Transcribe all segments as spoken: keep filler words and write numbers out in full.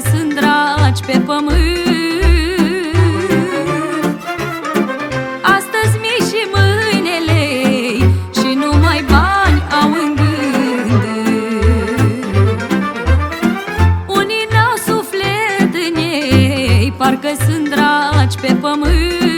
sunt dragi pe pământ. Astăzi mi și mâine lei și numai bani au în gând. Unii n-au suflet în ei, parcă sunt dragi pe pământ.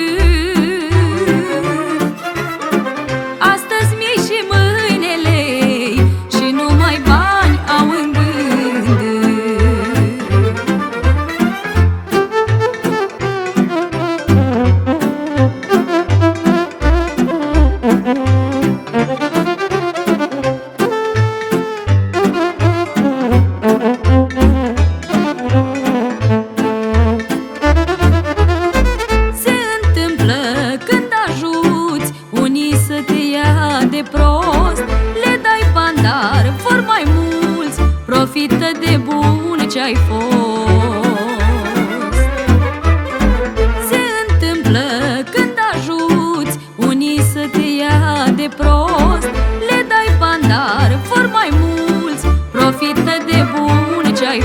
De prost, le dai bandar, vor mai mulți, profită de bun ce-ai fost. Se întâmplă când ajuți unii să te ia de prost, le dai bandar, vor mai mulți, profită de bun ce-ai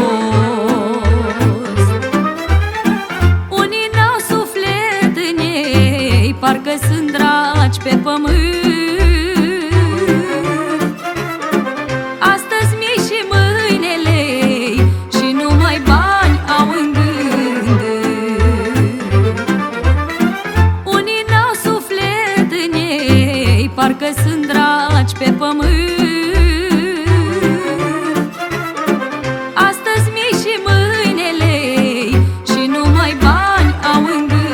fost. Unii n-au suflet în ei, parcă sunt dragi pe pământ. Parcă sunt dragi pe pământ. Astăzi mi și mâine lei și numai bani au în gând.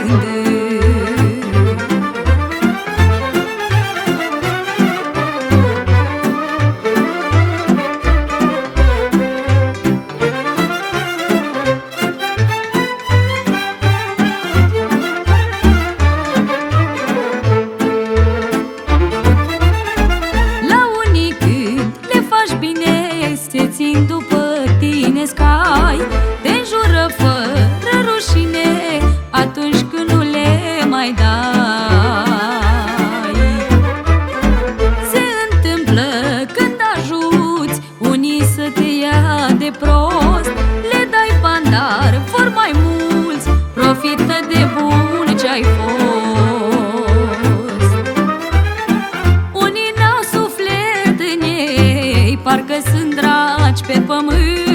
Se țin după tine scai, te înjură fără rușine atunci când nu le mai dai. Se întâmplă când ajuți unii să te ia de prost, le dai bandar, vor mai mulți, profită de bun ce-ai fost. Unii n-au suflet în ei, parcă sunt dragi pe pământ.